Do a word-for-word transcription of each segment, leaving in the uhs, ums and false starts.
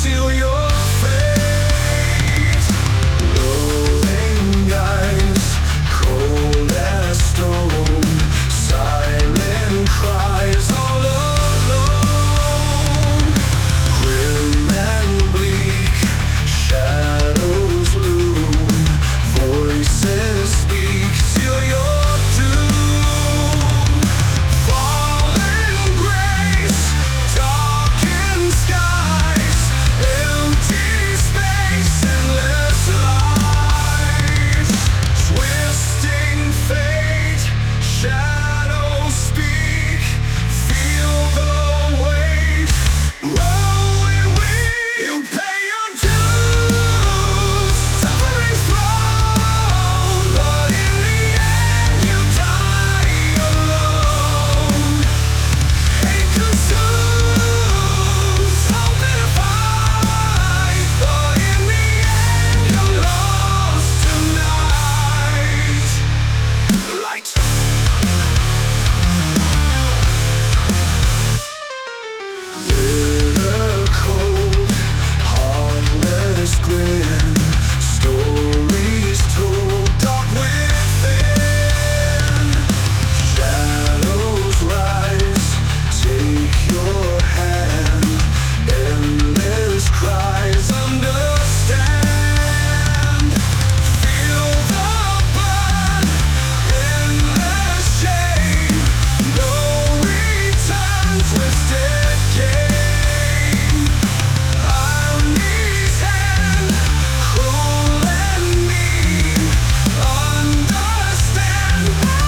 seal your fate. Rolling eyes, cold as stone, silent cries all alone. Grim and bleak, shadows loom, voices speak, seal your doom. Fallen grace, darkened skies, empty space, endless light. Twisting fate, shadows speak, feel the weight. Rolling wheel, you pay your dues, suffering thrown, but in the end you die alone. Hate consumes, hope in a fight, but in the end you're lost tonight. Light. Bitter cold, heartless grin, stories told, dark within. Shadows rise, take your hand, endless cries, understand. Feel the burn, endless shame, no return, twisted game. Irony's hand, cruel and mean, understand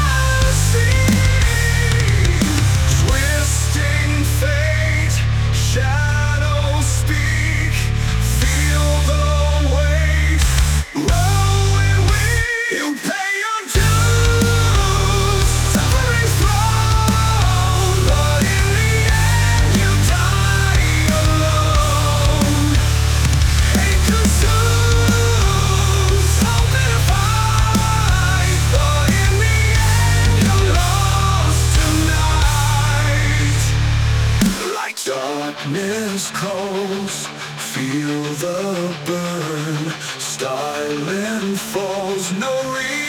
unseen. Twisting fate, shadows speak, feel the weight. Rolling wheel, you pay your dues, suffering thrown, but in the end you die alone. Hate consumes, hope in a fight, but in the end you're lost tonight. Like darkness calls, feel the burn, silent falls, no reason.